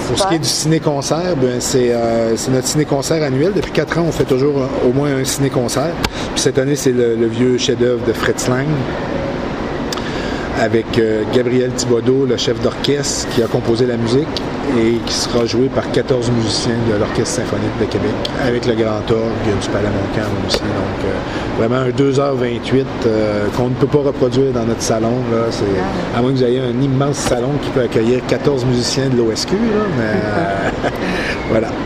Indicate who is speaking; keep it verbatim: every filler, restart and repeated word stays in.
Speaker 1: Pour ce qui est du ciné-concert, ben, c'est, euh, c'est notre ciné-concert annuel. Depuis quatre ans, on fait toujours euh, au moins un ciné-concert. Puis cette année, c'est le, le vieux chef-d'œuvre de Fritz Lang, avec euh, Gabriel Thibodeau, le chef d'orchestre, qui a composé la musique et qui sera joué par quatorze musiciens de l'Orchestre symphonique de Québec, avec le grand orgue du Palais Montcalm aussi. Donc, euh, vraiment un deux heures vingt-huit euh, qu'on ne peut pas reproduire dans notre salon. Là. C'est, à moins que vous ayez un immense salon qui peut accueillir quatorze musiciens de l'O S Q. Là, mais euh, voilà.